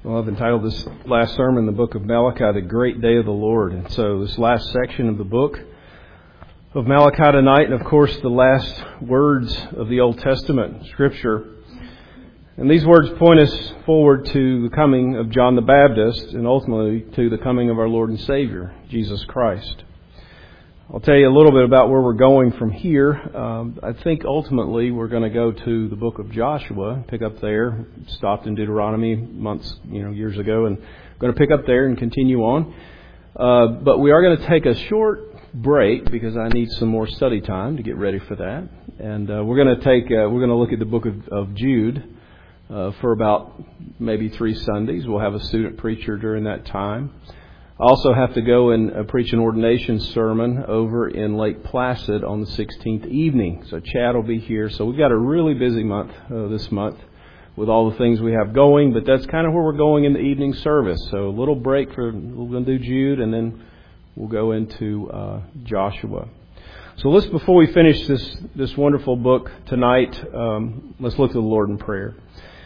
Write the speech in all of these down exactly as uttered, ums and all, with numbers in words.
Well, I've entitled this last sermon, the book of Malachi, the great day of the Lord. And so this last section of the book of Malachi tonight, and of course the last words of the Old Testament Scripture. And these words point us forward to the coming of John the Baptist and ultimately to the coming of our Lord and Savior, Jesus Christ. I'll tell you a little bit about where we're going from here. Um, I think ultimately we're going to go to the book of Joshua, pick up there. Stopped in Deuteronomy months, you know, years ago, and going to pick up there and continue on. Uh, but we are going to take a short break because I need some more study time to get ready for that. And uh, we're going to take uh, we're going to look at the book of, of Jude uh, for about maybe three Sundays. We'll have a student preacher during that time. I also have to go and uh, preach an ordination sermon over in Lake Placid on the sixteenth evening. So Chad will be here. So we've got a really busy month uh, this month with all the things we have going. But that's kind of where we're going in the evening service. So a little break for, we're going to do Jude, and then we'll go into uh, Joshua. So let's, before we finish this, this wonderful book tonight, um, let's look to the Lord in prayer.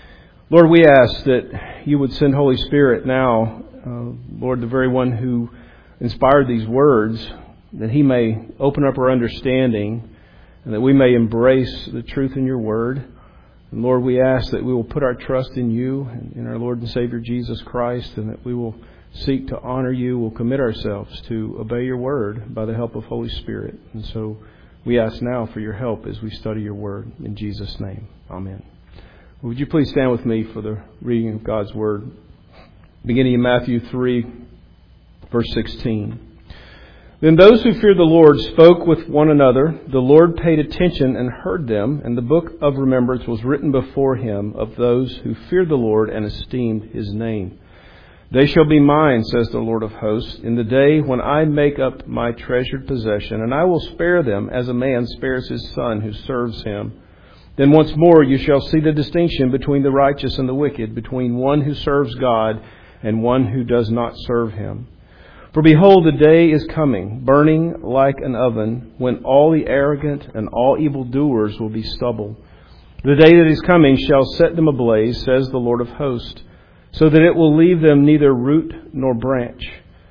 Lord, we ask that you would send Holy Spirit now, Uh, Lord, the very one who inspired these words, that he may open up our understanding and that we may embrace the truth in your word. And Lord, we ask that we will put our trust in you and in our Lord and Savior Jesus Christ, and that we will seek to honor you. We'll commit ourselves to obey your word by the help of Holy Spirit. And so we ask now for your help as we study your word. In Jesus' name, amen. Would you please stand with me for the reading of God's word? Beginning in Matthew three, verse sixteen. Then those who feared the Lord spoke with one another. The Lord paid attention and heard them, and the book of remembrance was written before him of those who feared the Lord and esteemed his name. They shall be mine, says the Lord of hosts, in the day when I make up my treasured possession, and I will spare them as a man spares his son who serves him. Then once more you shall see the distinction between the righteous and the wicked, between one who serves God and one who does not serve him. For behold, the day is coming, burning like an oven, when all the arrogant and all evildoers will be stubble. The day that is coming shall set them ablaze, says the Lord of hosts, so that it will leave them neither root nor branch.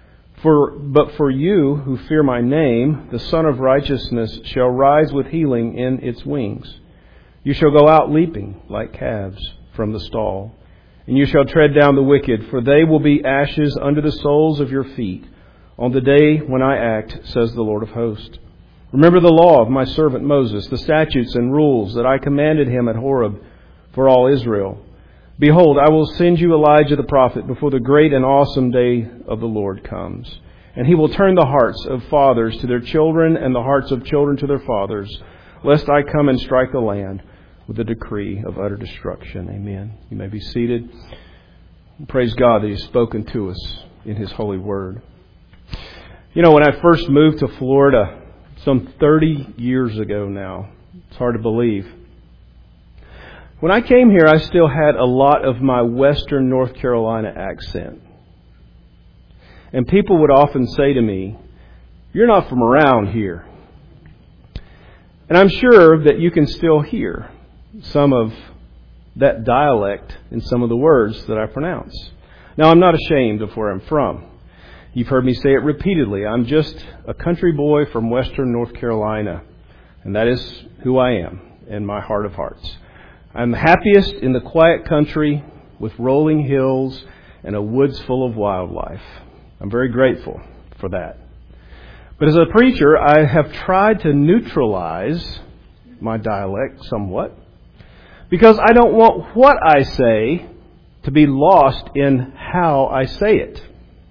For but for you who fear my name, the Son of Righteousness shall rise with healing in its wings. You shall go out leaping like calves from the stall. And you shall tread down the wicked, for they will be ashes under the soles of your feet on the day when I act, says the Lord of hosts. Remember the law of my servant Moses, the statutes and rules that I commanded him at Horeb for all Israel. Behold, I will send you Elijah the prophet before the great and awesome day of the Lord comes. And he will turn the hearts of fathers to their children and the hearts of children to their fathers, lest I come and strike the land with a decree of utter destruction. Amen. You may be seated. Praise God that He's spoken to us in His holy word. You know, when I first moved to Florida some thirty years ago now, it's hard to believe. When I came here, I still had a lot of my Western North Carolina accent. And people would often say to me, "You're not from around here." And I'm sure that you can still hear some of that dialect in some of the words that I pronounce. Now, I'm not ashamed of where I'm from. You've heard me say it repeatedly. I'm just a country boy from Western North Carolina, and that is who I am in my heart of hearts. I'm happiest in the quiet country with rolling hills and a woods full of wildlife. I'm very grateful for that. But as a preacher, I have tried to neutralize my dialect somewhat, because I don't want what I say to be lost in how I say it.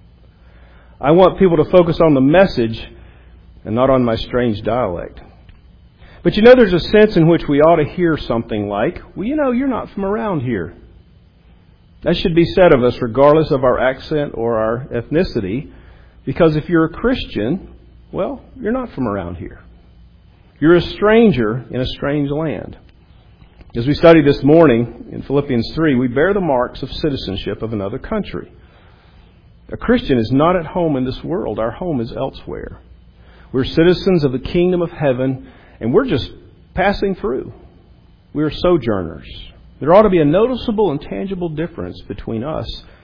I want people to focus on the message and not on my strange dialect. But you know, there's a sense in which we ought to hear something like, well, you know, you're not from around here. That should be said of us regardless of our accent or our ethnicity, because if you're a Christian, well, you're not from around here. You're a stranger in a strange land. As we studied this morning in Philippians three, we bear the marks of citizenship of another country. A Christian is not at home in this world. Our home is elsewhere. We're citizens of the kingdom of heaven, and we're just passing through. We are sojourners. There ought to be a noticeable and tangible difference between us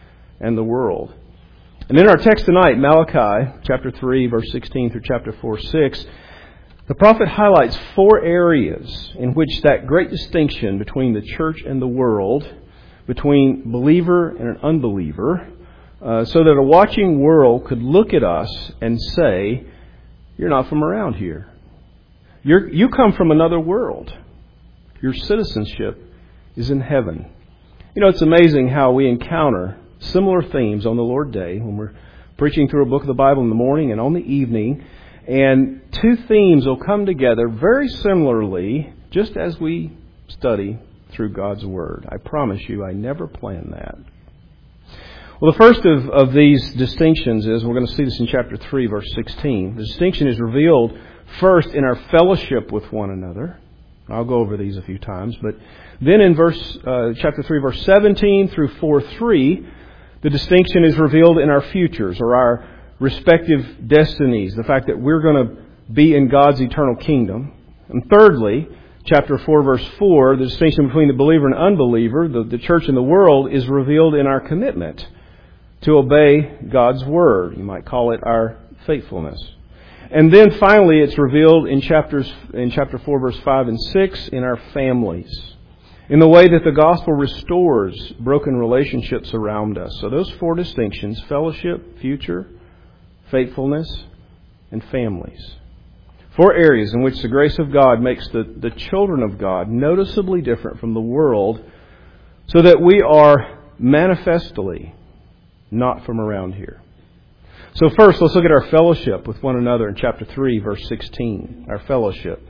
and the world. And in our text tonight, Malachi chapter three, verse sixteen through chapter four, six, the prophet highlights four areas in which that great distinction between the church and the world, between believer and an unbeliever, uh, so that a watching world could look at us and say, "You're not from around here. You're, you come from another world. Your citizenship is in heaven." You know, it's amazing how we encounter similar themes on the Lord Day when we're preaching through a book of the Bible in the morning and on the evening. And two themes will come together very similarly just as we study through God's Word. I promise you, I never planned that. Well, the first of, of these distinctions is, we're going to see this in chapter three, verse sixteen. The distinction is revealed first in our fellowship with one another. I'll go over these a few times. But then in verse uh, chapter three, verse seventeen through four three, the distinction is revealed in our futures, or our respective destinies, the fact that we're going to be in God's eternal kingdom. And thirdly, chapter four, verse four, the distinction between the believer and unbeliever, the, the church and the world, is revealed in our commitment to obey God's Word. You might call it our faithfulness. And then finally, it's revealed in chapters in chapter four, verse five and six, in our families, in the way that the gospel restores broken relationships around us. So those four distinctions: fellowship, future, faithfulness, and families. Four areas in which the grace of God makes the, the children of God noticeably different from the world, so that we are manifestly not from around here. So first, let's look at our fellowship with one another in chapter three, verse sixteen. Our fellowship.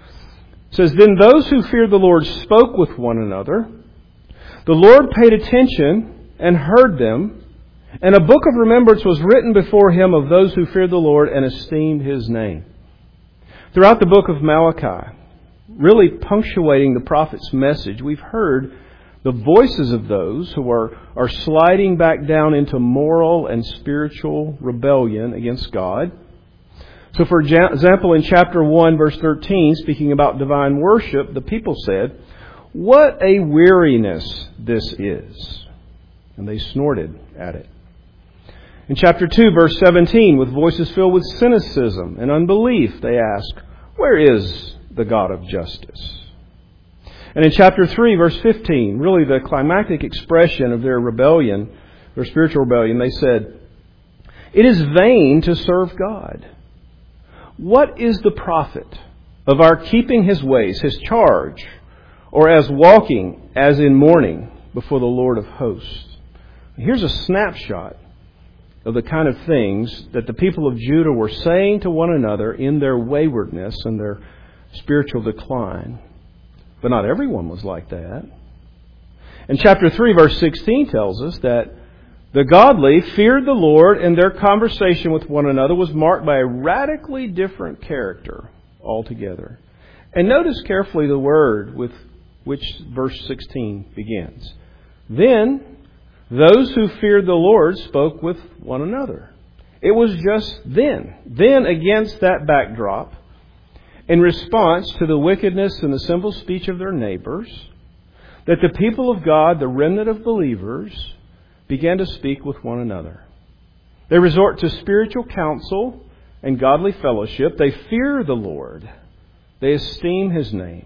It says, "Then those who feared the Lord spoke with one another. The Lord paid attention and heard them. And a book of remembrance was written before Him of those who feared the Lord and esteemed His name." Throughout the book of Malachi, really punctuating the prophet's message, we've heard the voices of those who are, are sliding back down into moral and spiritual rebellion against God. So for example, in chapter one, verse thirteen, speaking about divine worship, the people said, "What a weariness this is." And they snorted at it. In chapter two, verse seventeen, with voices filled with cynicism and unbelief, they ask, "Where is the God of justice?" And in chapter three, verse fifteen, really the climactic expression of their rebellion, their spiritual rebellion, they said, "It is vain to serve God. What is the profit of our keeping His ways, His charge, or as walking as in mourning before the Lord of hosts?" Here's a snapshot of the kind of things that the people of Judah were saying to one another in their waywardness and their spiritual decline. But not everyone was like that. And chapter three, verse sixteen tells us that the godly feared the Lord, and their conversation with one another was marked by a radically different character altogether. And notice carefully the word with which verse sixteen begins. "Then those who feared the Lord spoke with one another." It was just then, then against that backdrop, in response to the wickedness and the sinful speech of their neighbors, that the people of God, the remnant of believers, began to speak with one another. They resort to spiritual counsel and godly fellowship. They fear the Lord. They esteem His name.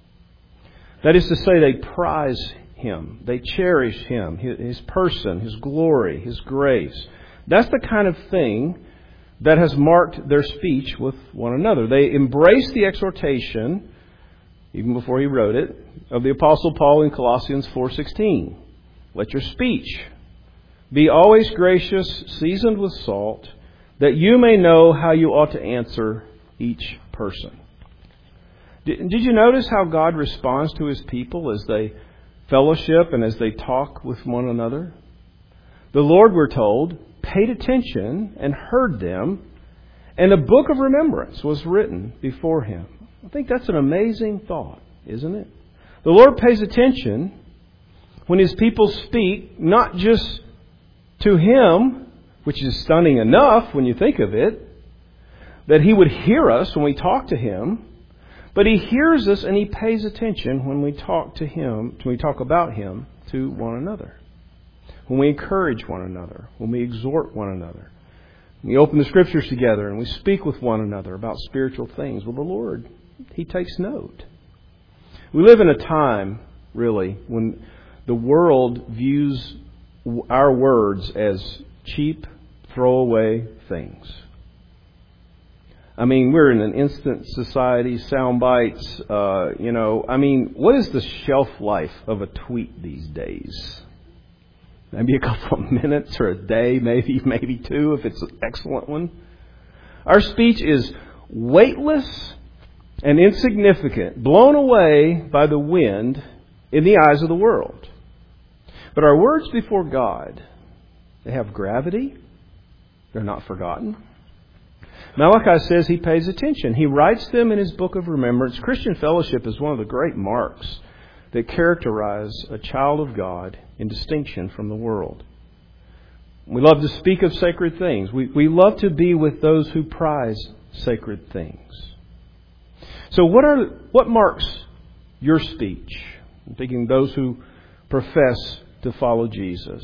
That is to say, they prize Him. They cherish Him, His person, His glory, His grace. That's the kind of thing that has marked their speech with one another. They embrace the exhortation, even before he wrote it, of the Apostle Paul in Colossians four sixteen. "Let your speech be always gracious, seasoned with salt, that you may know how you ought to answer each person." Did, did you notice how God responds to His people as they fellowship and as they talk with one another? The Lord, we're told, paid attention and heard them, and a book of remembrance was written before Him. I think that's an amazing thought, isn't it? The Lord pays attention when His people speak, not just to Him, which is stunning enough when you think of it, that He would hear us when we talk to Him, but He hears us and He pays attention when we talk to Him, when we talk about Him to one another. when we encourage one another, when we exhort one another, when we open the Scriptures together and we speak with one another about spiritual things. Well, the Lord, He takes note. We live in a time, really, when the world views our words as cheap, throwaway things. I mean, we're in an instant society, sound bites, uh, you know. I mean, what is the shelf life of a tweet these days? Maybe a couple of minutes or a day, maybe, maybe two if it's an excellent one. Our speech is weightless and insignificant, blown away by the wind in the eyes of the world. But our words before God, they have gravity. They're not forgotten. Malachi says he pays attention. He writes them in his book of remembrance. Christian fellowship is one of the great marks that characterize a child of God in distinction from the world. We love to speak of sacred things. We, we love to be with those who prize sacred things. So what are what marks your speech? I'm thinking those who profess to follow Jesus.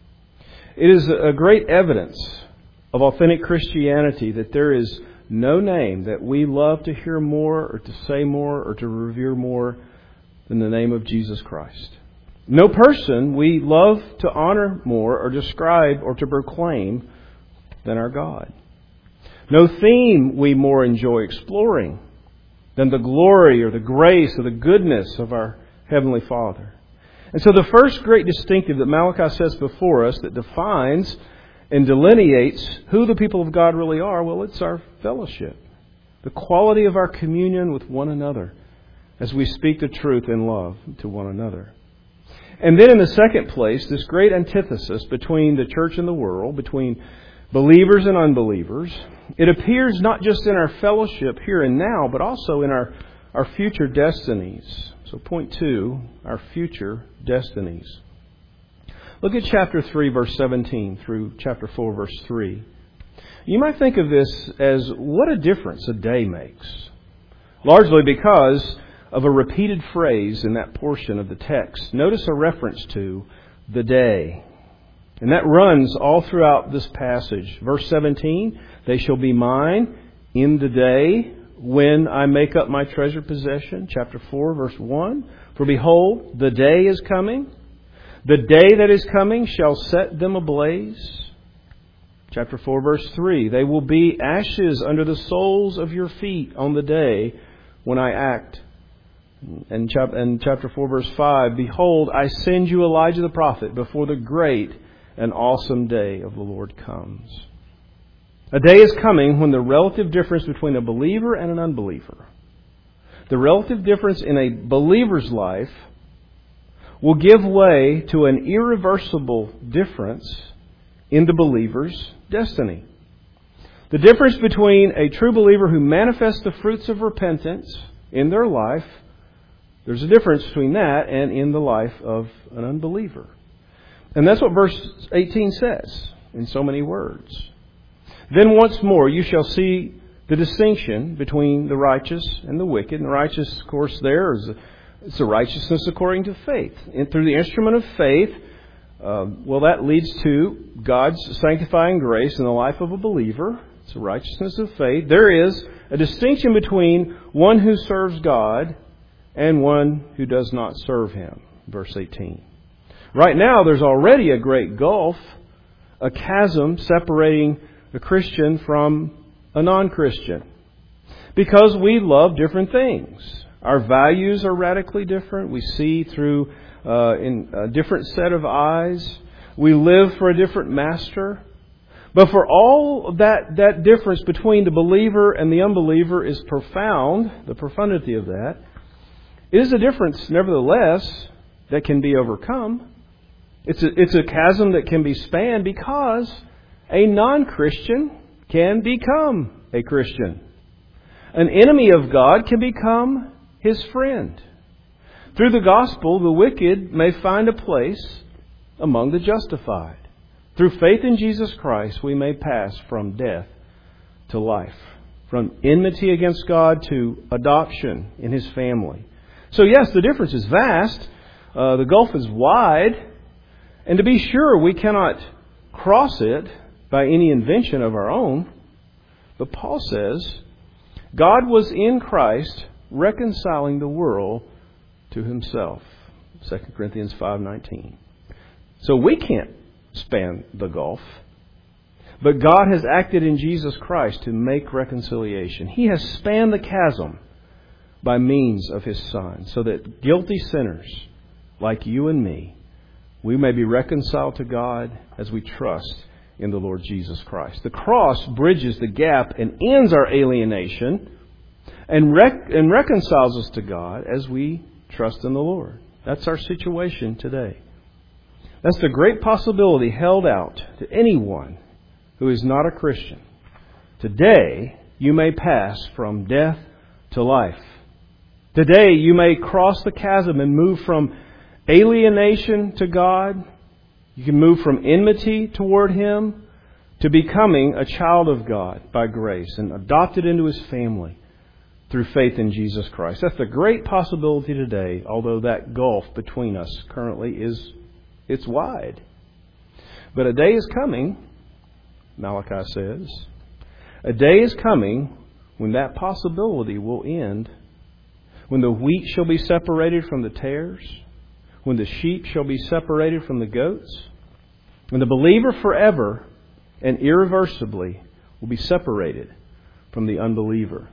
It is a great evidence of authentic Christianity that there is no name that we love to hear more or to say more or to revere more than the name of Jesus Christ. No person we love to honor more or describe or to proclaim than our God. No theme we more enjoy exploring than the glory or the grace or the goodness of our Heavenly Father. And so the first great distinctive that Malachi sets before us that defines and delineates who the people of God really are, well, it's our fellowship. The quality of our communion with one another as we speak the truth in love to one another. And then in the second place, this great antithesis between the church and the world, between believers and unbelievers, it appears not just in our fellowship here and now, but also in our, our future destinies. So point two, our future destinies. Look at chapter three, verse seventeen through chapter four, verse three. You might think of this as what a difference a day makes. Largely because of a repeated phrase in that portion of the text. Notice a reference to the day. And that runs all throughout this passage. Verse seventeen, they shall be mine in the day when I make up my treasured possession. Chapter four, verse one, for behold, the day is coming. The day that is coming shall set them ablaze. Chapter four, verse three, they will be ashes under the soles of your feet on the day when I act. And chapter four, verse five, behold, I send you Elijah the prophet before the great and awesome day of the Lord comes. A day is coming when the relative difference between a believer and an unbeliever, the relative difference in a believer's life, will give way to an irreversible difference in the believer's destiny. The difference between a true believer who manifests the fruits of repentance in their life, there's a difference between that and in the life of an unbeliever. And that's what verse eighteen says in so many words. Then once more you shall see the distinction between the righteous and the wicked. And the righteous, of course, there is it's the righteousness according to faith. And through the instrument of faith, uh, well, that leads to God's sanctifying grace in the life of a believer. It's the righteousness of faith. There is a distinction between one who serves God and one who does not serve Him. Verse eighteen. Right now, there's already a great gulf, a chasm separating a Christian from a non-Christian, because we love different things. Our values are radically different. We see through uh, in a different set of eyes. We live for a different master. But for all that, that difference between the believer and the unbeliever is profound, the profundity of that, it is a difference, nevertheless, that can be overcome. It's a, it's a chasm that can be spanned because a non-Christian can become a Christian. An enemy of God can become His friend. Through the gospel, the wicked may find a place among the justified. Through faith in Jesus Christ, we may pass from death to life, from enmity against God to adoption in His family. So yes, the difference is vast. Uh, the gulf is wide. And to be sure, we cannot cross it by any invention of our own. But Paul says, God was in Christ reconciling the world to Himself. Second Corinthians five nineteen. So we can't span the gulf. But God has acted in Jesus Christ to make reconciliation. He has spanned the chasm by means of His Son, so that guilty sinners like you and me, we may be reconciled to God as we trust in the Lord Jesus Christ. The cross bridges the gap and ends our alienation and, rec- and reconciles us to God as we trust in the Lord. That's our situation today. That's the great possibility held out to anyone who is not a Christian. Today, you may pass from death to life. Today, you may cross the chasm and move from alienation to God. You can move from enmity toward Him to becoming a child of God by grace and adopted into His family through faith in Jesus Christ. That's the great possibility today, although that gulf between us currently is it's wide. But a day is coming, Malachi says, a day is coming when that possibility will end, when the wheat shall be separated from the tares, when the sheep shall be separated from the goats, when the believer forever and irreversibly will be separated from the unbeliever.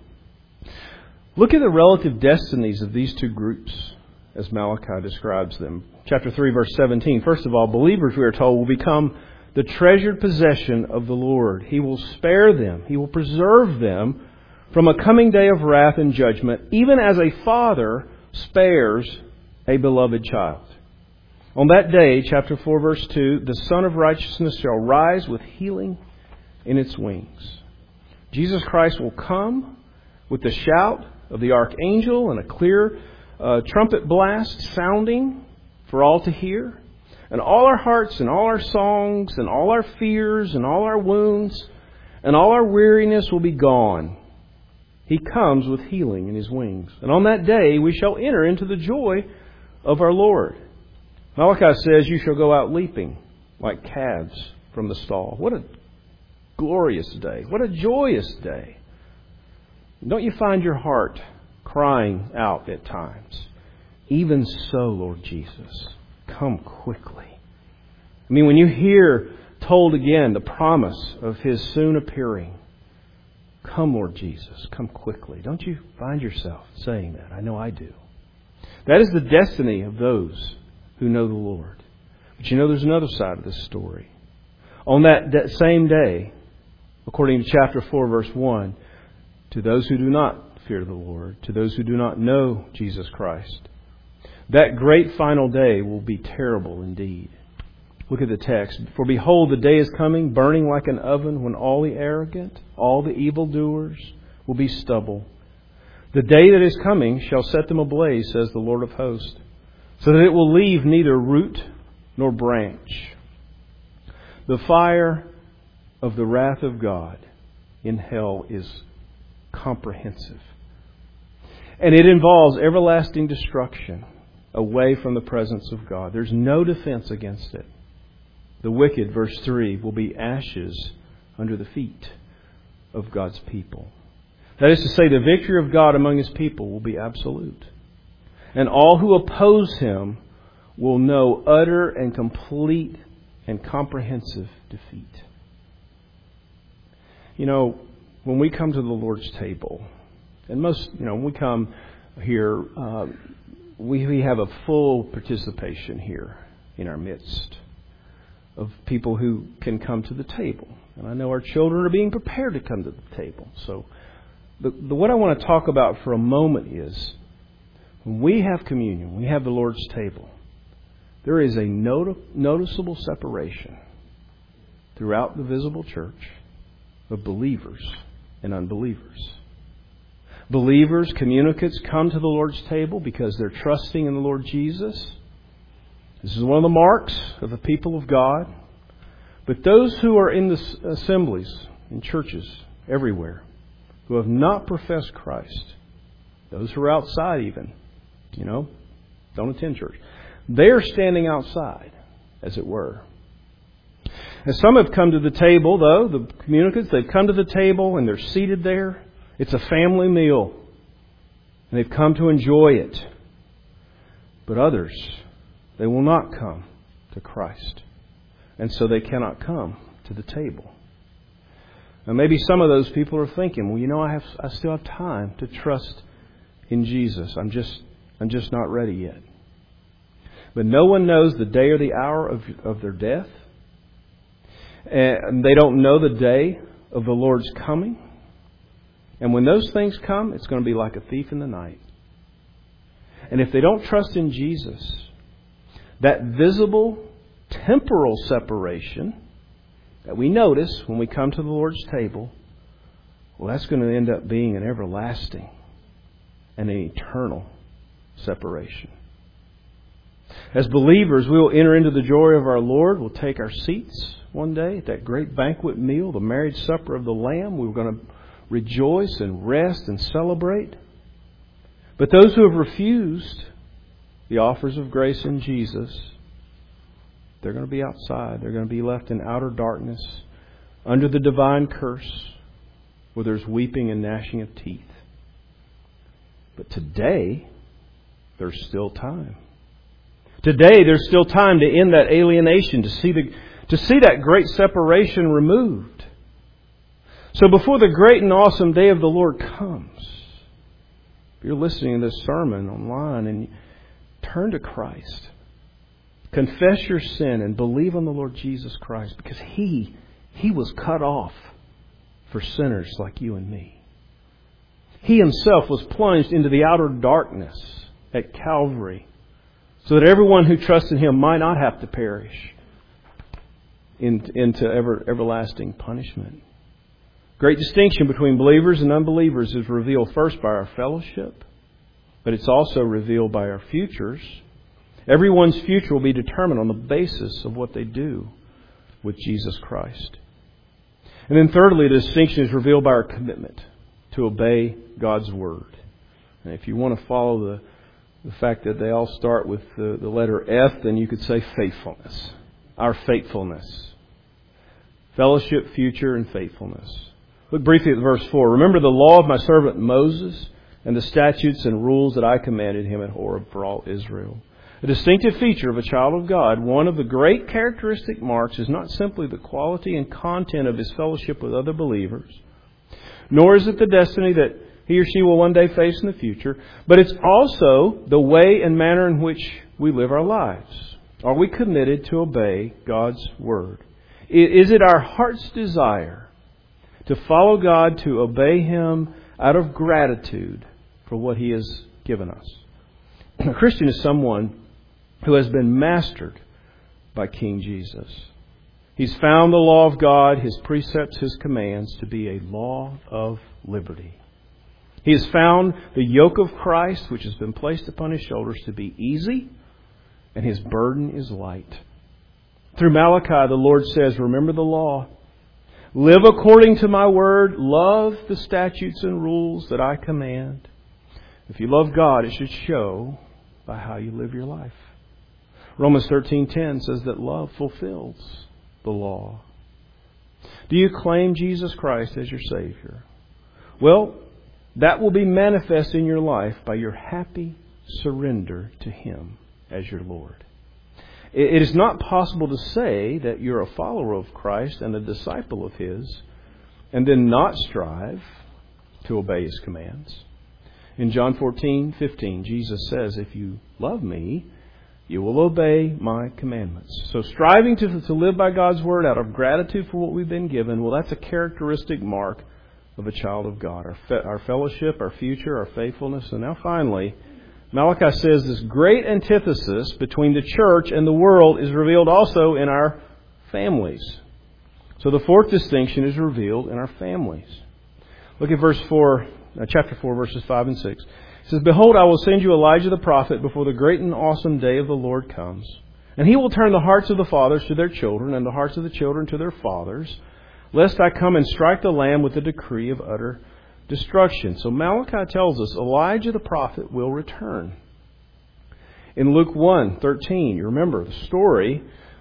Look at the relative destinies of these two groups as Malachi describes them. Chapter three, verse seventeen. First of all, believers, we are told, will become the treasured possession of the Lord. He will spare them. He will preserve them from a coming day of wrath and judgment, even as a father spares a beloved child. On that day, chapter four, verse two, the Son of Righteousness shall rise with healing in its wings. Jesus Christ will come with the shout of the archangel and a clear uh, trumpet blast sounding for all to hear. And all our hearts and all our songs and all our fears and all our wounds and all our weariness will be gone. He comes with healing in His wings. And on that day we shall enter into the joy of our Lord. Malachi says, you shall go out leaping like calves from the stall. What a glorious day. What a joyous day. Don't you find your heart crying out at times? Even so, Lord Jesus, come quickly. I mean, when you hear told again the promise of His soon appearing, come, Lord Jesus, come quickly. Don't you find yourself saying that? I know I do. That is the destiny of those who know the Lord. But you know, there's another side of this story. On that, that same day, according to chapter four, verse one, to those who do not fear the Lord, to those who do not know Jesus Christ, that great final day will be terrible indeed. Look at the text. For behold, the day is coming, burning like an oven, when all the arrogant, all the evildoers will be stubble. The day that is coming shall set them ablaze, says the Lord of hosts, so that it will leave neither root nor branch. The fire of the wrath of God in hell is comprehensive. And it involves everlasting destruction away from the presence of God. There's no defense against it. The wicked, verse three, will be ashes under the feet of God's people. That is to say, the victory of God among His people will be absolute. And all who oppose Him will know utter and complete and comprehensive defeat. You know, when we come to the Lord's table, and most, you know, when we come here, uh, we, we have a full participation here in our midst of people who can come to the table. And I know our children are being prepared to come to the table. So the, the, what I want to talk about for a moment is, when we have communion, we have the Lord's table, there is a not- noticeable separation throughout the visible church of believers and unbelievers. Believers, communicates, come to the Lord's table because they're trusting in the Lord Jesus. This is one of the marks of the people of God. But those who are in the assemblies, in churches, everywhere, who have not professed Christ, those who are outside even, you know, don't attend church, they are standing outside as it were. And some have come to the table, though, the communicants, they've come to the table and they're seated there. It's a family meal. And they've come to enjoy it. But others, they will not come to Christ. And so they cannot come to the table. Now maybe some of those people are thinking, well, you know, I have I still have time to trust in Jesus. I'm just I'm just not ready yet. But no one knows the day or the hour of, of their death. And they don't know the day of the Lord's coming. And when those things come, it's going to be like a thief in the night. And if they don't trust in Jesus, that visible temporal separation that we notice when we come to the Lord's table, well, that's going to end up being an everlasting and an eternal separation. As believers, we will enter into the joy of our Lord. We'll take our seats one day at that great banquet meal, the marriage supper of the Lamb. We're going to rejoice and rest and celebrate. But those who have refused the offers of grace in Jesus, they're going to be outside. They're going to be left in outer darkness under the divine curse where there's weeping and gnashing of teeth. But today, there's still time. Today, there's still time to end that alienation, to see the to see that great separation removed. So before the great and awesome day of the Lord comes, if you're listening to this sermon online and turn to Christ, confess your sin and believe on the Lord Jesus Christ, because He, He was cut off for sinners like you and me. He Himself was plunged into the outer darkness at Calvary so that everyone who trusts in Him might not have to perish in, into ever, everlasting punishment. Great distinction between believers and unbelievers is revealed first by our fellowship, but it's also revealed by our futures. Everyone's future will be determined on the basis of what they do with Jesus Christ. And then thirdly, the distinction is revealed by our commitment to obey God's Word. And if you want to follow the, the fact that they all start with the, the letter F, then you could say faithfulness. Our faithfulness. Fellowship, future, and faithfulness. Look briefly at verse four. Remember the law of my servant Moses and the statutes and rules that I commanded him at Horeb for all Israel. A distinctive feature of a child of God, one of the great characteristic marks, is not simply the quality and content of his fellowship with other believers, nor is it the destiny that he or she will one day face in the future, but it's also the way and manner in which we live our lives. Are we committed to obey God's Word? Is it our heart's desire to follow God, to obey Him out of gratitude for what He has given us? A Christian is someone who has been mastered by King Jesus. He's found the law of God, His precepts, His commands to be a law of liberty. He has found the yoke of Christ, which has been placed upon His shoulders, to be easy, and His burden is light. Through Malachi, the Lord says, remember the law. Live according to my word. Love the statutes and rules that I command. If you love God, it should show by how you live your life. Romans thirteen ten says that love fulfills the law. Do you claim Jesus Christ as your Savior? Well, that will be manifest in your life by your happy surrender to Him as your Lord. It is not possible to say that you're a follower of Christ and a disciple of His and then not strive to obey His commands. In John fourteen fifteen, Jesus says, if you love me, you will obey my commandments. So striving to, to live by God's Word out of gratitude for what we've been given, well, that's a characteristic mark of a child of God. Our, fe- our fellowship, our future, our faithfulness. And now finally, Malachi says this great antithesis between the church and the world is revealed also in our families. So the fourth distinction is revealed in our families. Look at verse four, uh, chapter four, verses five and six. It says, behold, I will send you Elijah the prophet before the great and awesome day of the Lord comes. And he will turn the hearts of the fathers to their children and the hearts of the children to their fathers, lest I come and strike the land with a decree of utter destruction. So Malachi tells us Elijah the prophet will return. In Luke one thirteen, you remember the story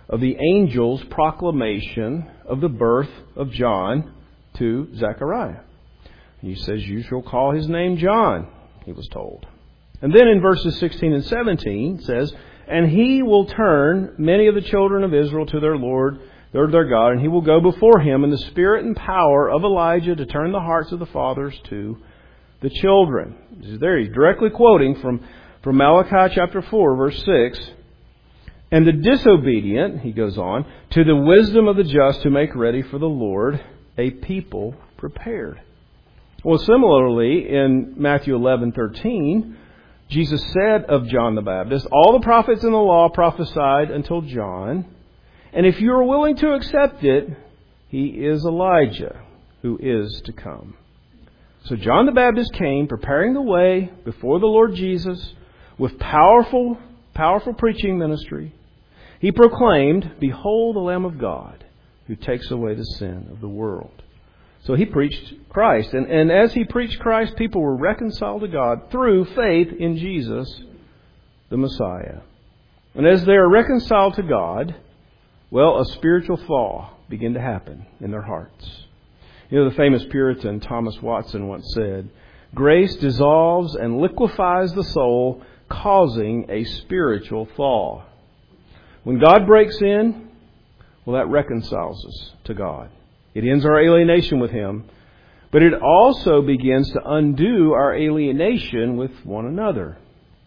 of the angel's proclamation of the birth of John to Zechariah. He says, "You shall call his name John," he was told. And then in verses sixteen and seventeen it says, "And he will turn many of the children of Israel to their Lord, their, their God, and he will go before him in the spirit and power of Elijah to turn the hearts of the fathers to the children." There he's directly quoting from, from Malachi chapter four, verse six. "And the disobedient," he goes on, "to the wisdom of the just to make ready for the Lord a people prepared." Well, similarly, in Matthew eleven thirteen, Jesus said of John the Baptist, "All the prophets in the law prophesied until John, and if you are willing to accept it, he is Elijah who is to come." So John the Baptist came preparing the way before the Lord Jesus with powerful, powerful preaching ministry. He proclaimed, "Behold the Lamb of God who takes away the sin of the world." So he preached Christ. And, and as he preached Christ, people were reconciled to God through faith in Jesus, the Messiah. And as they are reconciled to God, well, a spiritual thaw began to happen in their hearts. You know, the famous Puritan Thomas Watson once said, "Grace dissolves and liquefies the soul, causing a spiritual thaw." When God breaks in, well, that reconciles us to God. It ends our alienation with Him, but it also begins to undo our alienation with one another.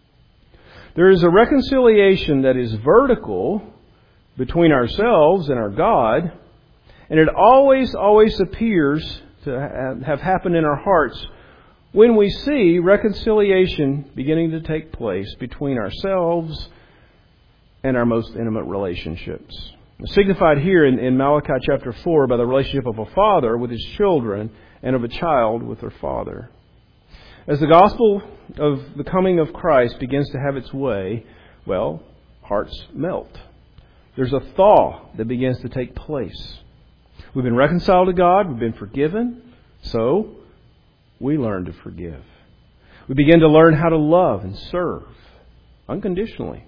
There is a reconciliation that is vertical between ourselves and our God, and it always, always appears to have happened in our hearts when we see reconciliation beginning to take place between ourselves and our most intimate relationships. Signified here in, in Malachi chapter four by the relationship of a father with his children and of a child with their father. As the gospel of the coming of Christ begins to have its way, well, hearts melt. There's a thaw that begins to take place. We've been reconciled to God. We've been forgiven. So we learn to forgive. We begin to learn how to love and serve unconditionally.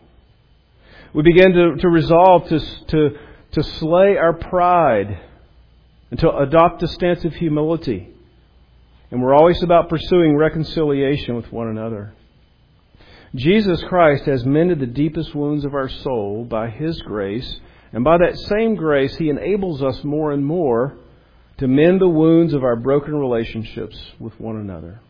We begin to, to resolve to, to, to slay our pride and to adopt a stance of humility. And we're always about pursuing reconciliation with one another. Jesus Christ has mended the deepest wounds of our soul by His grace. And by that same grace, He enables us more and more to mend the wounds of our broken relationships with one another.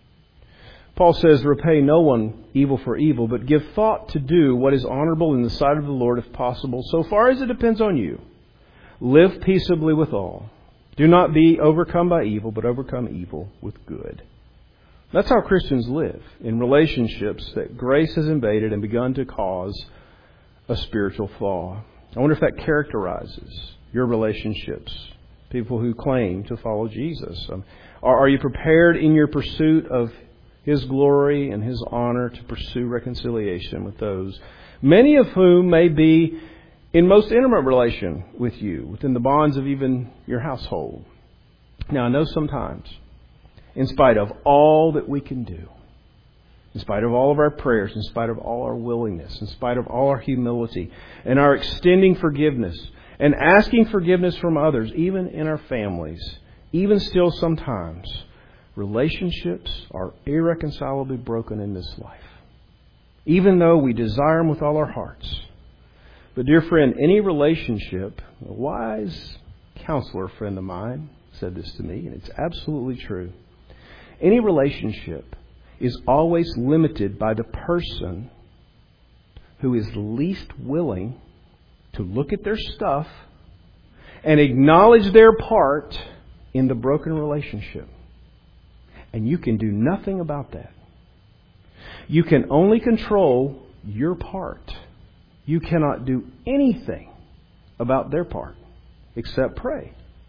Paul says, "Repay no one evil for evil, but give thought to do what is honorable in the sight of the Lord if possible, so far as it depends on you. Live peaceably with all. Do not be overcome by evil, but overcome evil with good." That's how Christians live, in relationships that grace has invaded and begun to cause a spiritual thaw. I wonder if that characterizes your relationships, people who claim to follow Jesus. Um, are, are you prepared in your pursuit of His glory and His honor to pursue reconciliation with those, many of whom may be in most intimate relation with you, within the bonds of even your household? Now, I know sometimes, in spite of all that we can do, in spite of all of our prayers, in spite of all our willingness, in spite of all our humility, and our extending forgiveness, and asking forgiveness from others, even in our families, even still sometimes, relationships are irreconcilably broken in this life, even though we desire them with all our hearts. But dear friend, any relationship, a wise counselor friend of mine said this to me, and it's absolutely true. Any relationship is always limited by the person who is least willing to look at their stuff and acknowledge their part in the broken relationship. And you can do nothing about that. You can only control your part. You cannot do anything about their part except pray.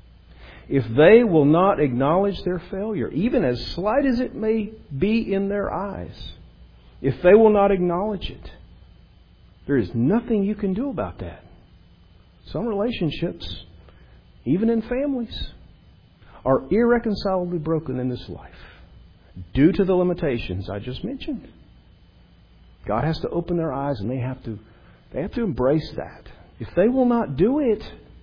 If they will not acknowledge their failure, even as slight as it may be in their eyes, if they will not acknowledge it, there is nothing you can do about that. Some relationships, even in families, are irreconcilably broken in this life due to the limitations I just mentioned. God has to open their eyes, and they have to they have to embrace that if they will not do it,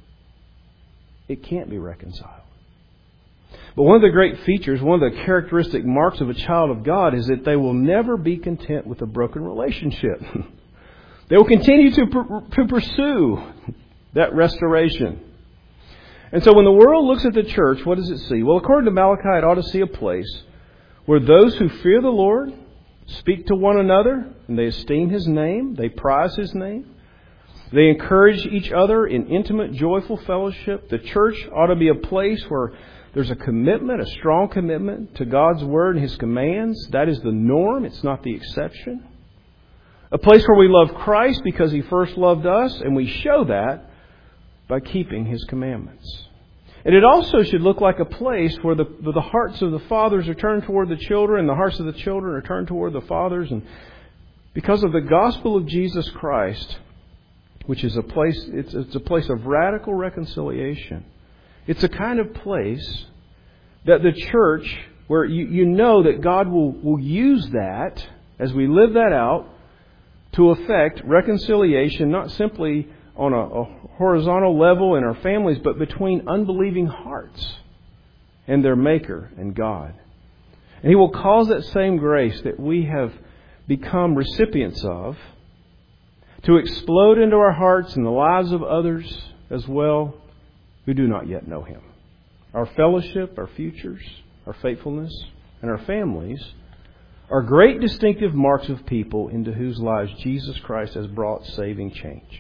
it can't be reconciled. But one of the great features, one of the characteristic marks of a child of God is that they will never be content with a broken relationship. They will continue to, to pursue that restoration. And so when the world looks at the church, what does it see? Well, according to Malachi, it ought to see a place where those who fear the Lord speak to one another, and they esteem His name, they prize His name. They encourage each other in intimate, joyful fellowship. The church ought to be a place where there's a commitment, a strong commitment to God's Word and His commands. That is the norm. It's not the exception. A place where we love Christ because He first loved us, and we show that by keeping His commandments. And it also should look like a place where the, where the hearts of the fathers are turned toward the children, and the hearts of the children are turned toward the fathers. And because of the gospel of Jesus Christ, which is a place, it's, it's a place of radical reconciliation. It's a kind of place that the church, where you, you know that God will, will use that as we live that out to effect reconciliation, not simply on a, a horizontal level in our families, but between unbelieving hearts and their Maker and God. And He will cause that same grace that we have become recipients of to explode into our hearts and the lives of others as well who do not yet know Him. Our fellowship, our futures, our faithfulness, and our families are great distinctive marks of people into whose lives Jesus Christ has brought saving change.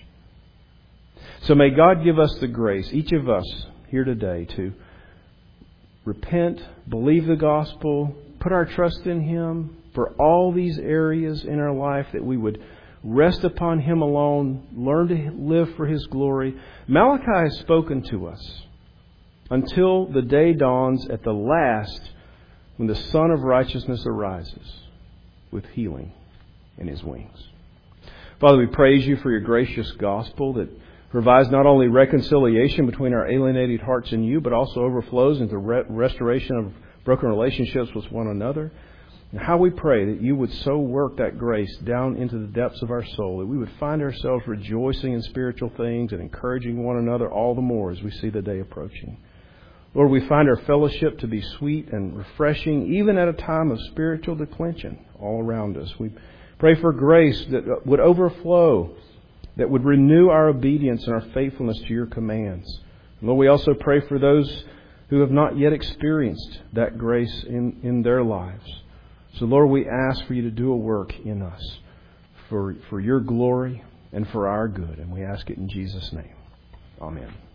So may God give us the grace, each of us here today, to repent, believe the gospel, put our trust in Him for all these areas in our life, that we would rest upon Him alone, learn to live for His glory. Malachi has spoken to us until the day dawns at the last, when the Son of Righteousness arises with healing in His wings. Father, we praise You for Your gracious gospel that provides not only reconciliation between our alienated hearts and You, but also overflows into re- restoration of broken relationships with one another. And how we pray that You would so work that grace down into the depths of our soul, that we would find ourselves rejoicing in spiritual things and encouraging one another all the more as we see the day approaching. Lord, we find our fellowship to be sweet and refreshing, even at a time of spiritual declension all around us. We pray for grace that would overflow, that would renew our obedience and our faithfulness to Your commands. And Lord, we also pray for those who have not yet experienced that grace in, in their lives. So, Lord, we ask for You to do a work in us for, for Your glory and for our good. And we ask it in Jesus' name. Amen.